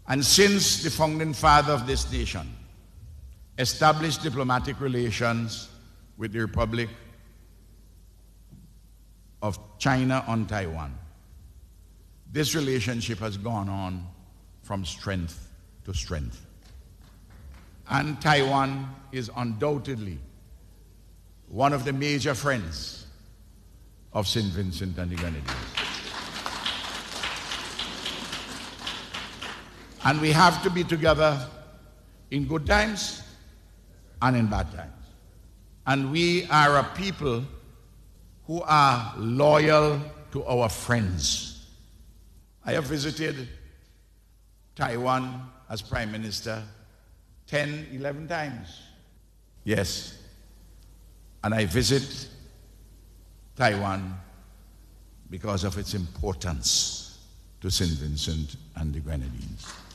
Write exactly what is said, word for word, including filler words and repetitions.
And since the founding father of this nation established diplomatic relations with the Republic of China on Taiwan, this relationship has gone on from strength to strength. And Taiwan is undoubtedly one of the major friends of Saint Vincent and the Grenadines. And we have to be together in good times and in bad times. And we are a people who are loyal to our friends. I have visited Taiwan as Prime Minister ten, eleven times. Yes. And I visit Taiwan because of its importance to Saint Vincent and the Grenadines.